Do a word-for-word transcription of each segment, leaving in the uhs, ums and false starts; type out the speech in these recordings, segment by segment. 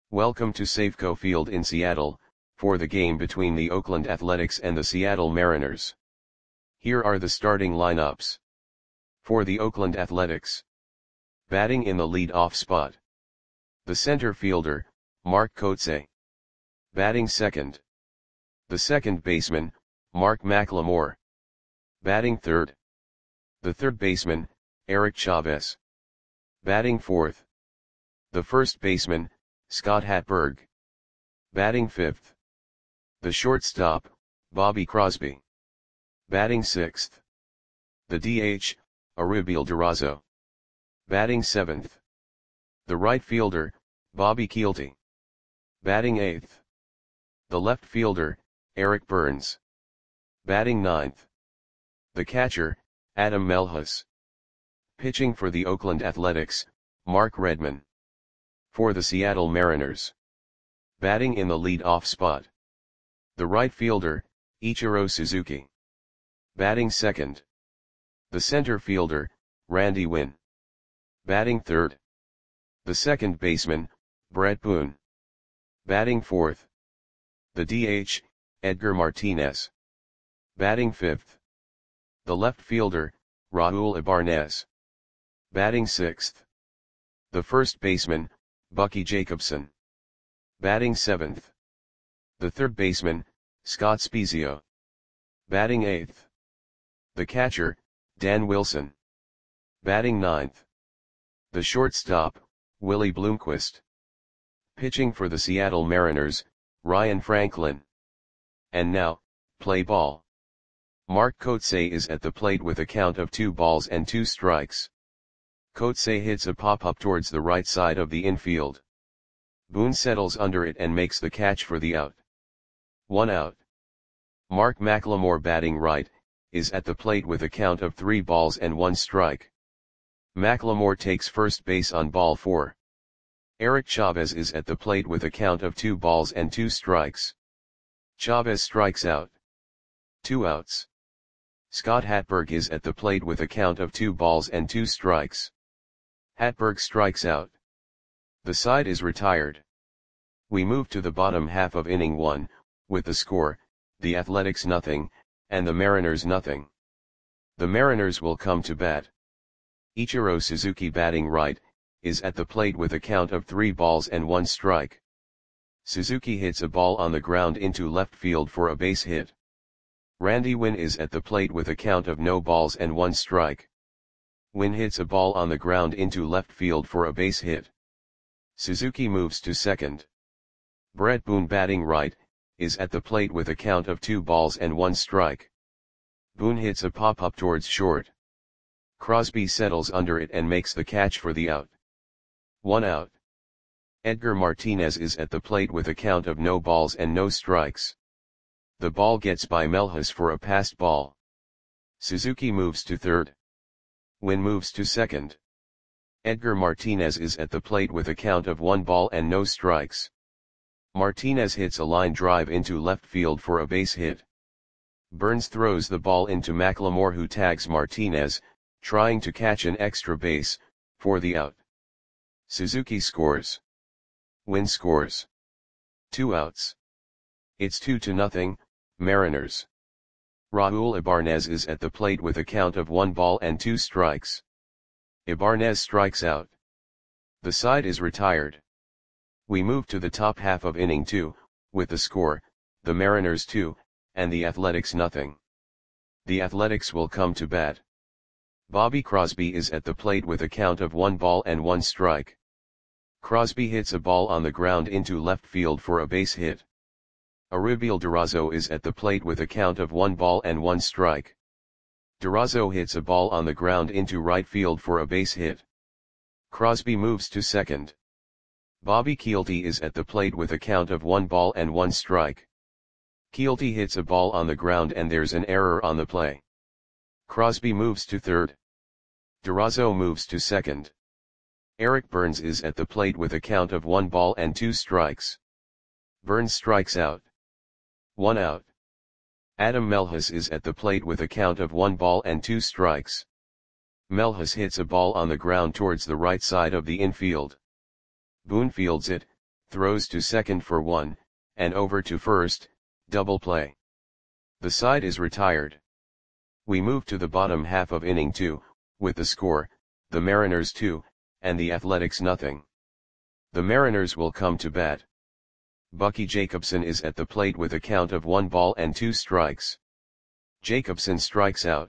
Welcome to Safeco Field in Seattle, for the game between the Oakland Athletics and the Seattle Mariners. Here are the starting lineups. For the Oakland Athletics. Batting in the lead-off spot. The center fielder, Mark Kotsay. Batting second. The second baseman, Mark McLemore. Batting third. The third baseman, Eric Chavez. Batting fourth. The first baseman, Scott Hatteberg. Batting fifth. The shortstop, Bobby Crosby. Batting sixth. The D H, Arubiel Durazo. Batting seventh. The right fielder, Bobby Kielty. Batting eighth. The left fielder, Eric Burns. Batting ninth. The catcher, Adam Melhus. Pitching for the Oakland Athletics, Mark Redman. For the Seattle Mariners. Batting in the lead-off spot. The right fielder, Ichiro Suzuki. Batting second. The center fielder, Randy Winn. Batting third. The second baseman, Brett Boone. Batting fourth. The D H, Edgar Martinez. Batting fifth. The left fielder, Raul Ibanez. Batting sixth. The first baseman, Bucky Jacobson. Batting seventh. The third baseman, Scott Spiezio. Batting eighth. The catcher, Dan Wilson. Batting ninth. The shortstop, Willie Bloomquist. Pitching for the Seattle Mariners, Ryan Franklin. And now, play ball. Mark Kotsay is at the plate with a count of two balls and two strikes. Kotsay hits a pop-up towards the right side of the infield. Boone settles under it and makes the catch for the out. One out. Mark McLemore, batting right, is at the plate with a count of three balls and one strike. McLemore takes first base on ball four. Eric Chavez is at the plate with a count of two balls and two strikes. Chavez strikes out. Two outs. Scott Hatteberg is at the plate with a count of two balls and two strikes. Hatteberg strikes out. The side is retired. We move to the bottom half of inning one, with the score, the Athletics nothing, and the Mariners nothing. The Mariners will come to bat. Ichiro Suzuki, batting right, is at the plate with a count of three balls and one strike. Suzuki hits a ball on the ground into left field for a base hit. Randy Winn is at the plate with a count of no balls and one strike. Winn hits a ball on the ground into left field for a base hit. Suzuki moves to second. Brett Boone, batting right, is at the plate with a count of two balls and one strike. Boone hits a pop-up towards short. Crosby settles under it and makes the catch for the out. One out. Edgar Martinez is at the plate with a count of no balls and no strikes. The ball gets by Melhus for a passed ball. Suzuki moves to third. Winn moves to second. Edgar Martinez is at the plate with a count of one ball and no strikes. Martinez hits a line drive into left field for a base hit. Burns throws the ball into McLemore, who tags Martinez, trying to catch an extra base, for the out. Suzuki scores. Winn scores. Two outs. It's two to nothing, Mariners. Raul Ibanez is at the plate with a count of one ball and two strikes. Ibanez strikes out. The side is retired. We move to the top half of inning two, with the score, the Mariners two, and the Athletics nothing. The Athletics will come to bat. Bobby Crosby is at the plate with a count of one ball and one strike. Crosby hits a ball on the ground into left field for a base hit. Arubiel Durazo is at the plate with a count of one ball and one strike. Durazo hits a ball on the ground into right field for a base hit. Crosby moves to second. Bobby Kielty is at the plate with a count of one ball and one strike. Kielty hits a ball on the ground and there's an error on the play. Crosby moves to third. Durazo moves to second. Eric Burns is at the plate with a count of one ball and two strikes. Burns strikes out. One out. Adam Melhus is at the plate with a count of one ball and two strikes. Melhus hits a ball on the ground towards the right side of the infield. Boone fields it, throws to second for one, and over to first, double play. The side is retired. We move to the bottom half of inning two, with the score, the Mariners two, and the Athletics nothing. The Mariners will come to bat. Bucky Jacobson is at the plate with a count of one ball and two strikes. Jacobson strikes out.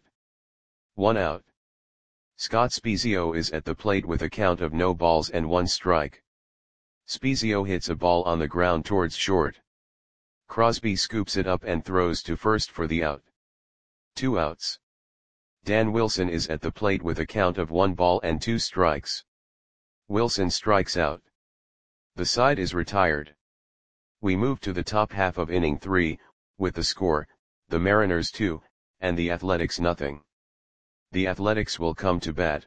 One out. Scott Spiezio is at the plate with a count of no balls and one strike. Spiezio hits a ball on the ground towards short. Crosby scoops it up and throws to first for the out. Two outs. Dan Wilson is at the plate with a count of one ball and two strikes. Wilson strikes out. The side is retired. We move to the top half of inning three, with the score, the Mariners two, and the Athletics nothing. The Athletics will come to bat.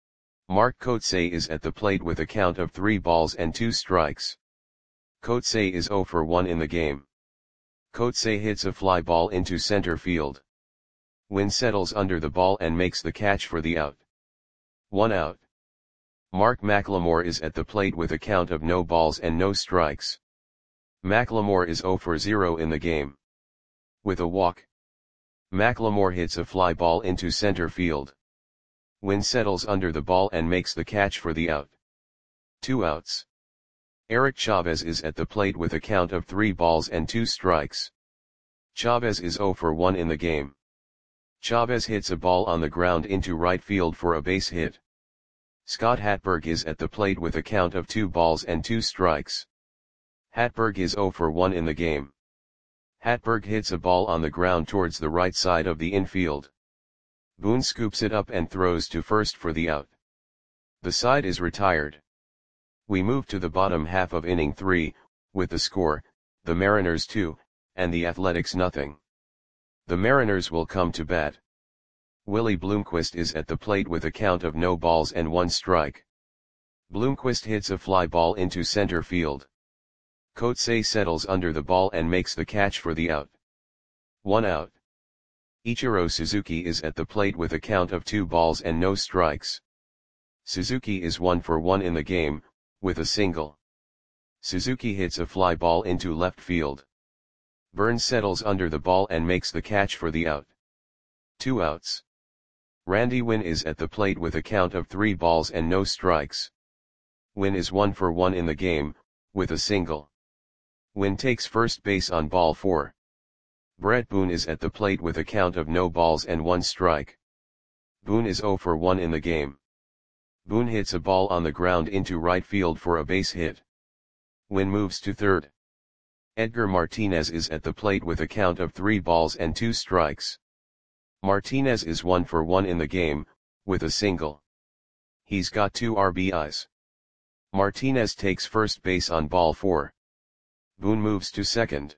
Mark Kotsay is at the plate with a count of three balls and two strikes. Kotsay is zero for one in the game. Kotsay hits a fly ball into center field. Wynn settles under the ball and makes the catch for the out. One out. Mark McLemore is at the plate with a count of no balls and no strikes. McLemore is zero for zero in the game. With a walk, McLemore hits a fly ball into center field. Wynn settles under the ball and makes the catch for the out. Two outs. Eric Chavez is at the plate with a count of three balls and two strikes. Chavez is zero for one in the game. Chavez hits a ball on the ground into right field for a base hit. Scott Hatberg is at the plate with a count of two balls and two strikes. Hatberg is zero for one in the game. Hatberg hits a ball on the ground towards the right side of the infield. Boone scoops it up and throws to first for the out. The side is retired. We move to the bottom half of inning three, with the score, the Mariners two, and the Athletics nothing. The Mariners will come to bat. Willie Bloomquist is at the plate with a count of no balls and one strike. Bloomquist hits a fly ball into center field. Kotsay settles under the ball and makes the catch for the out. One out. Ichiro Suzuki is at the plate with a count of two balls and no strikes. Suzuki is one for one in the game, with a single. Suzuki hits a fly ball into left field. Burns settles under the ball and makes the catch for the out. Two outs. Randy Wynn is at the plate with a count of three balls and no strikes. Wynn is one for one in the game, with a single. Wynn takes first base on ball four. Brett Boone is at the plate with a count of no balls and one strike. Boone is zero for one in the game. Boone hits a ball on the ground into right field for a base hit. Wynn moves to third. Edgar Martinez is at the plate with a count of three balls and two strikes. Martinez is one for one in the game, with a single. He's got two R B Is. Martinez takes first base on ball four. Boone moves to second.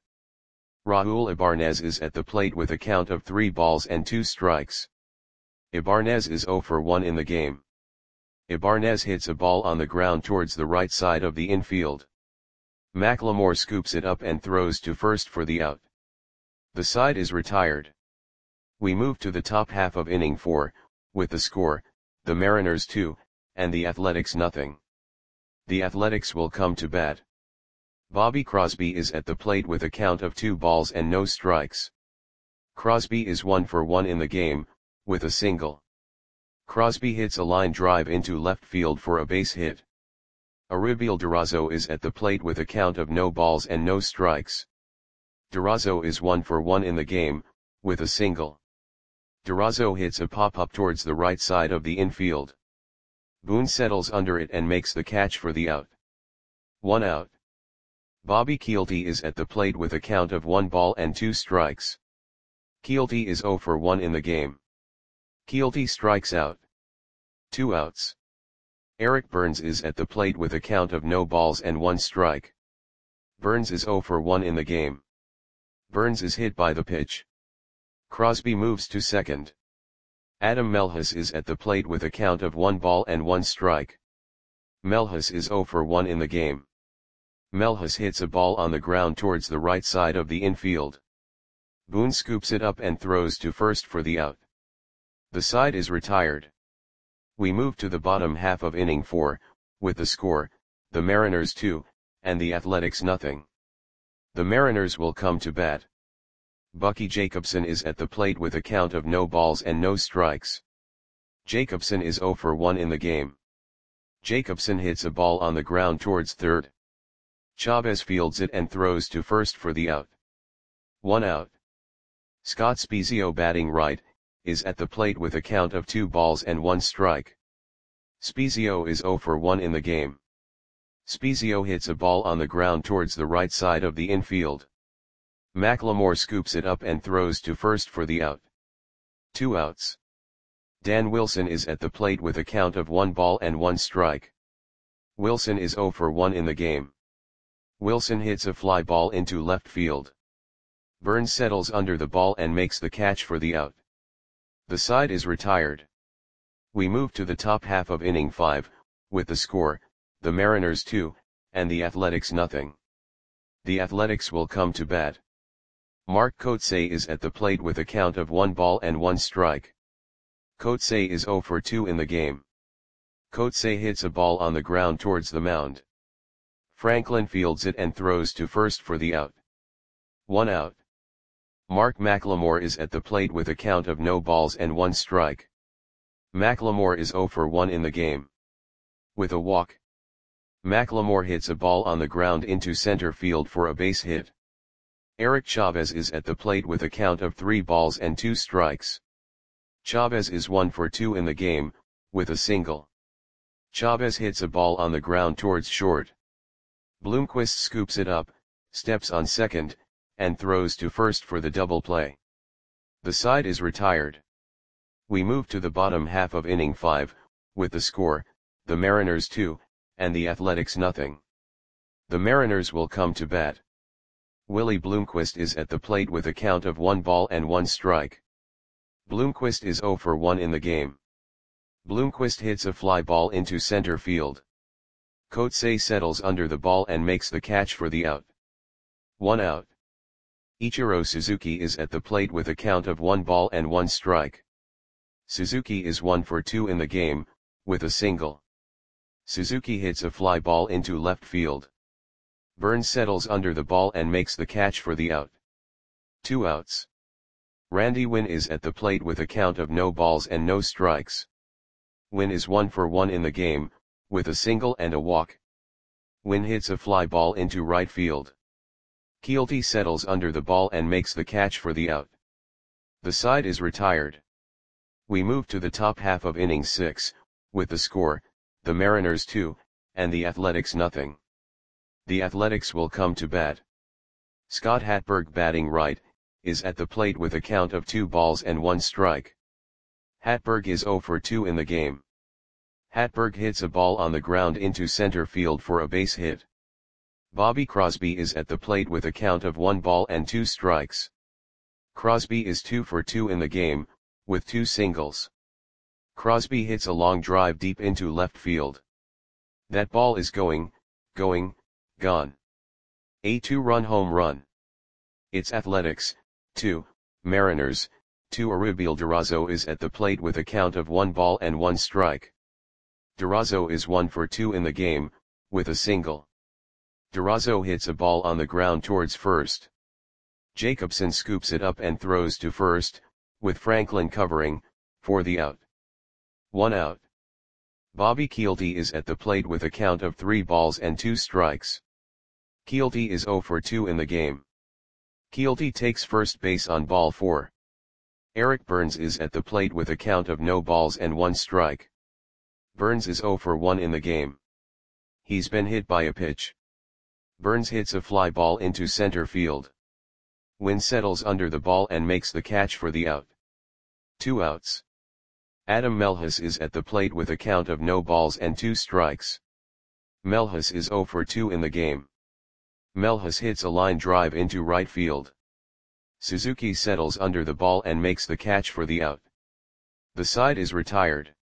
Raul Ibanez is at the plate with a count of three balls and two strikes. Ibanez is zero for one in the game. Ibanez hits a ball on the ground towards the right side of the infield. McLemore scoops it up and throws to first for the out. The side is retired. We move to the top half of inning four, with the score, the Mariners two, and the Athletics nothing. The Athletics will come to bat. Bobby Crosby is at the plate with a count of two balls and no strikes. Crosby is one for one in the game, with a single. Crosby hits a line drive into left field for a base hit. Aribiel Durazo is at the plate with a count of no balls and no strikes. Durazo is one for one in the game, with a single. Durazo hits a pop-up towards the right side of the infield. Boone settles under it and makes the catch for the out. One out. Bobby Kielty is at the plate with a count of one ball and two strikes. Kielty is zero for one in the game. Kielty strikes out. Two outs. Eric Burns is at the plate with a count of no balls and one strike. Burns is zero for one in the game. Burns is hit by the pitch. Crosby moves to second. Adam Melhus is at the plate with a count of one ball and one strike. Melhus is zero for one in the game. Melhus hits a ball on the ground towards the right side of the infield. Boone scoops it up and throws to first for the out. The side is retired. We move to the bottom half of inning four, with the score, the Mariners two, and the Athletics nothing. The Mariners will come to bat. Bucky Jacobson is at the plate with a count of no balls and no strikes. Jacobson is zero for one in the game. Jacobson hits a ball on the ground towards third. Chavez fields it and throws to first for the out. One out. Scott Spiezio, batting right, is at the plate with a count of two balls and one strike. Spiezio is zero for one in the game. Spiezio hits a ball on the ground towards the right side of the infield. McLemore scoops it up and throws to first for the out. Two outs. Dan Wilson is at the plate with a count of one ball and one strike. Wilson is zero for one in the game. Wilson hits a fly ball into left field. Burns settles under the ball and makes the catch for the out. The side is retired. We move to the top half of inning five, with the score, the Mariners two, and the Athletics nothing. The Athletics will come to bat. Mark Kotsay is at the plate with a count of one ball and one strike. Kotsay is zero for two in the game. Kotsay hits a ball on the ground towards the mound. Franklin fields it and throws to first for the out. One out. Mark McLemore is at the plate with a count of no balls and one strike. McLemore is zero for one in the game. With a walk. McLemore hits a ball on the ground into center field for a base hit. Eric Chavez is at the plate with a count of three balls and two strikes. Chavez is one for two in the game, with a single. Chavez hits a ball on the ground towards short. Bloomquist scoops it up, steps on second, and throws to first for the double play. The side is retired. We move to the bottom half of inning five, with the score, the Mariners two, and the Athletics nothing. The Mariners will come to bat. Willie Bloomquist is at the plate with a count of one ball and one strike. Bloomquist is zero for one in the game. Bloomquist hits a fly ball into center field. Kotsay settles under the ball and makes the catch for the out. One out. Ichiro Suzuki is at the plate with a count of one ball and one strike. Suzuki is one for two in the game, with a single. Suzuki hits a fly ball into left field. Burns settles under the ball and makes the catch for the out. Two outs. Randy Winn is at the plate with a count of no balls and no strikes. Winn is one for one in the game, with a single and a walk. Winn hits a fly ball into right field. Keelty settles under the ball and makes the catch for the out. The side is retired. We move to the top half of inning six, with the score, the Mariners two, and the Athletics nothing. The Athletics will come to bat. Scott Hatberg, batting right, is at the plate with a count of two balls and one strike. Hatberg is zero for two in the game. Hatberg hits a ball on the ground into center field for a base hit. Bobby Crosby is at the plate with a count of one ball and two strikes. Crosby is two for two in the game, with two singles. Crosby hits a long drive deep into left field. That ball is going, going, gone. A two-run home run. It's Athletics, two, Mariners, two. Arubel Durazo is at the plate with a count of one ball and one strike. Durazo is one for two in the game, with a single. Durazo hits a ball on the ground towards first. Jacobson scoops it up and throws to first, with Franklin covering, for the out. One out. Bobby Keelty is at the plate with a count of three balls and two strikes. Keelty is zero for two in the game. Keelty takes first base on ball four. Eric Burns is at the plate with a count of no balls and one strike. Burns is zero for one in the game. He's been hit by a pitch. Burns hits a fly ball into center field. Winn settles under the ball and makes the catch for the out. Two outs. Adam Melhus is at the plate with a count of no balls and two strikes. Melhus is zero for two in the game. Melhus hits a line drive into right field. Suzuki settles under the ball and makes the catch for the out. The side is retired.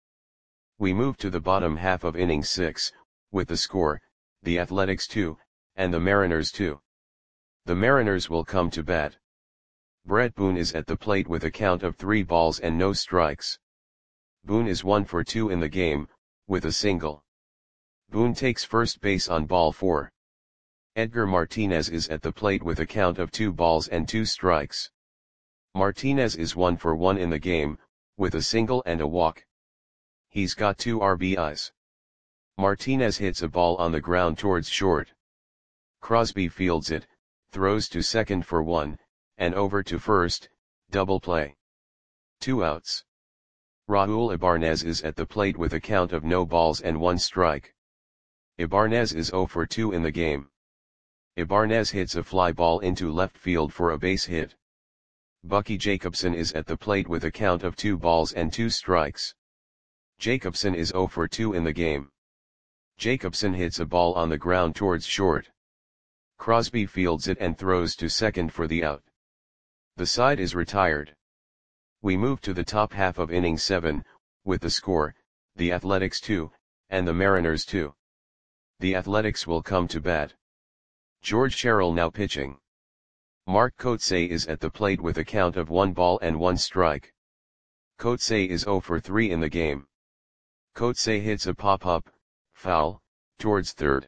We move to the bottom half of inning six, with the score, the Athletics two, and the Mariners two. The Mariners will come to bat. Brett Boone is at the plate with a count of three balls and no strikes. Boone is one for two in the game, with a single. Boone takes first base on ball four. Edgar Martinez is at the plate with a count of two balls and two strikes. Martinez is one for one in the game, with a single and a walk. He's got two R B Is. Martinez hits a ball on the ground towards short. Crosby fields it, throws to second for one, and over to first, double play. Two outs. Raul Ibanez is at the plate with a count of no balls and one strike. Ibanez is zero for two in the game. Ibanez hits a fly ball into left field for a base hit. Bucky Jacobson is at the plate with a count of two balls and two strikes. Jacobson is zero for two in the game. Jacobson hits a ball on the ground towards short. Crosby fields it and throws to second for the out. The side is retired. We move to the top half of inning seven, with the score, the Athletics two, and the Mariners two. The Athletics will come to bat. George Sherrill now pitching. Mark Kotsay is at the plate with a count of one ball and one strike. Kotsay is zero for three in the game. Kotsay hits a pop-up, foul, towards third.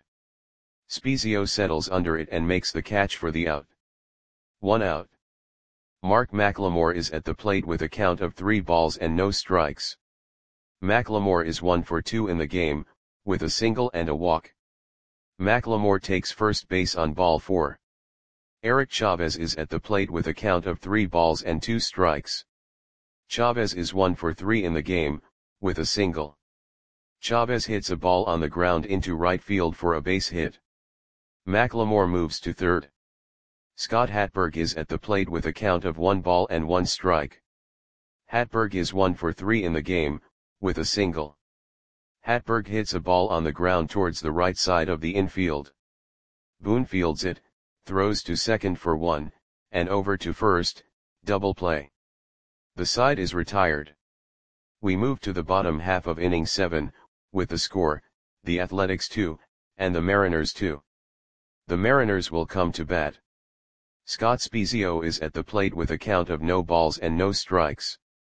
Spezio settles under it and makes the catch for the out. One out. Mark McLemore is at the plate with a count of three balls and no strikes. McLemore is one for two in the game, with a single and a walk. McLemore takes first base on ball four. Eric Chavez is at the plate with a count of three balls and two strikes. Chavez is one for three in the game, with a single. Chavez hits a ball on the ground into right field for a base hit. McLemore moves to third. Scott Hatberg is at the plate with a count of one ball and one strike. Hatberg is one for three in the game, with a single. Hatberg hits a ball on the ground towards the right side of the infield. Boone fields it, throws to second for one, and over to first, double play. The side is retired. We move to the bottom half of inning seven, with the score, the Athletics two, and the Mariners two. The Mariners will come to bat. Scott Spezio is at the plate with a count of no balls and no strikes.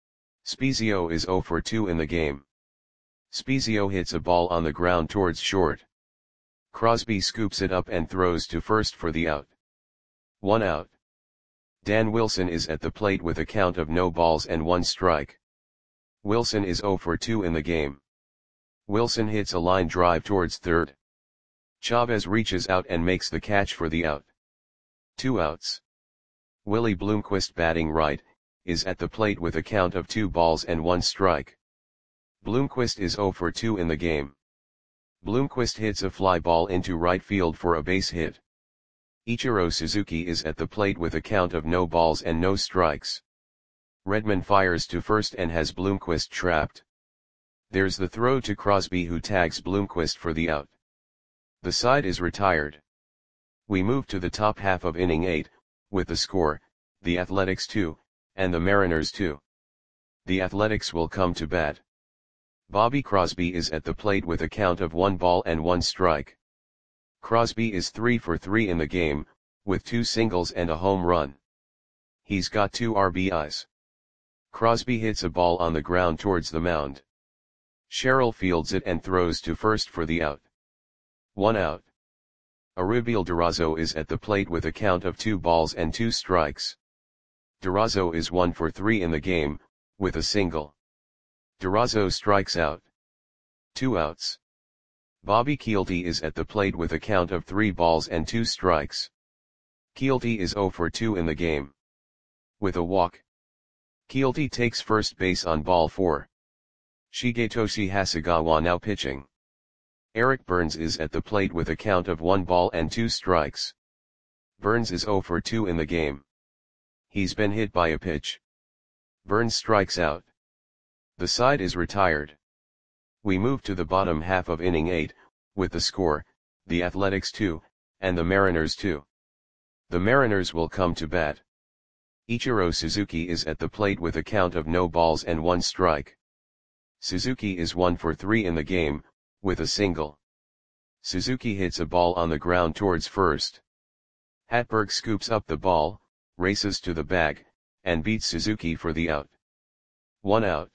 Spezio is zero for two in the game. Spezio hits a ball on the ground towards short. Crosby scoops it up and throws to first for the out. One out. Dan Wilson is at the plate with a count of no balls and one strike. Wilson is zero for two in the game. Wilson hits a line drive towards third. Chavez reaches out and makes the catch for the out. Two outs. Willie Bloomquist, batting right, is at the plate with a count of two balls and one strike. Bloomquist is zero for two in the game. Bloomquist hits a fly ball into right field for a base hit. Ichiro Suzuki is at the plate with a count of no balls and no strikes. Redman fires to first and has Bloomquist trapped. There's the throw to Crosby, who tags Bloomquist for the out. The side is retired. We move to the top half of inning eight, with the score, the Athletics two, and the Mariners two. The Athletics will come to bat. Bobby Crosby is at the plate with a count of one ball and one strike. Crosby is three for three in the game, with two singles and a home run. He's got two R B Is. Crosby hits a ball on the ground towards the mound. Sherrill fields it and throws to first for the out. One out. Arubiel Durazo is at the plate with a count of two balls and two strikes. Durazo is one for three in the game, with a single. Durazo strikes out. Two outs. Bobby Kielty is at the plate with a count of three balls and two strikes. Kielty is zero for two in the game. With a walk. Kielty takes first base on ball four. Shigetoshi Hasegawa now pitching. Eric Burns is at the plate with a count of one ball and two strikes. Burns is zero for two in the game. He's been hit by a pitch. Burns strikes out. The side is retired. We move to the bottom half of inning eight, with the score, the Athletics two, and the Mariners two. The Mariners will come to bat. Ichiro Suzuki is at the plate with a count of no balls and one strike. Suzuki is one for three in the game, with a single. Suzuki hits a ball on the ground towards first. Hatberg scoops up the ball, races to the bag, and beats Suzuki for the out. One out.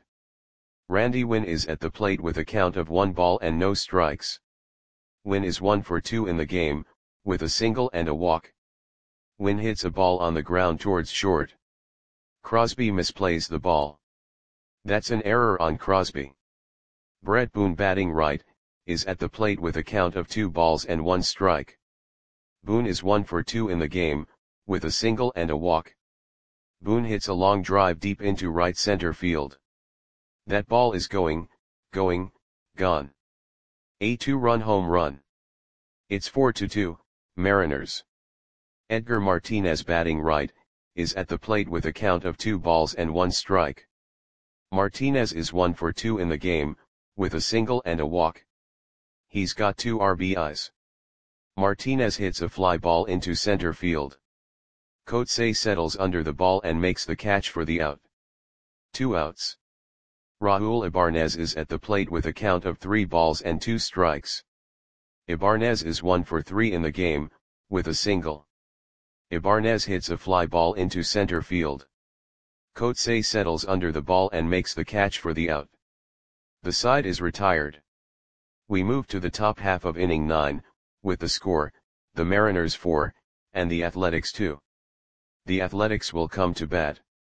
Randy Winn is at the plate with a count of one ball and no strikes. Winn is one for two in the game, with a single and a walk. Wynn hits a ball on the ground towards short. Crosby misplays the ball. That's an error on Crosby. Brett Boone, batting right, is at the plate with a count of two balls and one strike. Boone is one for two in the game, with a single and a walk. Boone hits a long drive deep into right center field. That ball is going, going, gone. A two-run home run. It's four to two, Mariners. Edgar Martinez, batting right, is at the plate with a count of two balls and one strike. Martinez is one for two in the game, with a single and a walk. He's got two R B Is. Martinez hits a fly ball into center field. Coetzee settles under the ball and makes the catch for the out. Two outs. Raul Ibanez is at the plate with a count of three balls and two strikes. Ibanez is one for three in the game, with a single. Ibanez hits a fly ball into center field. Coetzee settles under the ball and makes the catch for the out. The side is retired. We move to the top half of inning nine, with the score, the Mariners four, and the Athletics two. The Athletics will come to bat.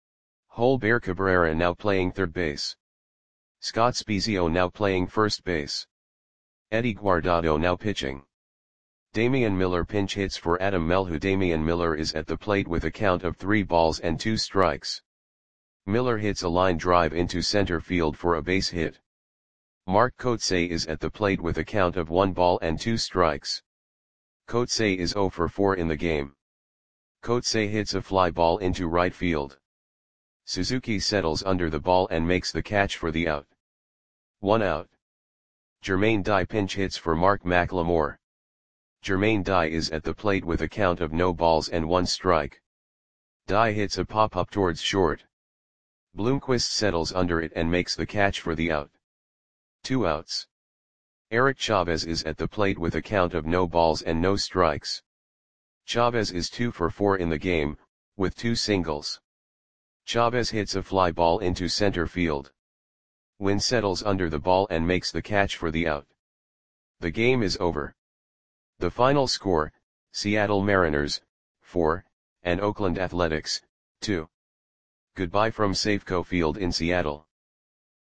Holber Cabrera now playing third base. Scott Spiezio now playing first base. Eddie Guardado now pitching. Damian Miller pinch hits for Adam Melhu. Damian Miller is at the plate with a count of three balls and two strikes. Miller hits a line drive into center field for a base hit. Mark Coetzee is at the plate with a count of one ball and two strikes. Coetzee is zero for four in the game. Coetzee hits a fly ball into right field. Suzuki settles under the ball and makes the catch for the out. One out. Jermaine Dye pinch hits for Mark McLemore. Jermaine Dye is at the plate with a count of no balls and one strike. Dye hits a pop-up towards short. Bloomquist settles under it and makes the catch for the out. Two outs. Eric Chavez is at the plate with a count of no balls and no strikes. Chavez is two for four in the game, with two singles. Chavez hits a fly ball into center field. Wynn settles under the ball and makes the catch for the out. The game is over. The final score, Seattle Mariners, four, and Oakland Athletics, two. Goodbye from Safeco Field in Seattle.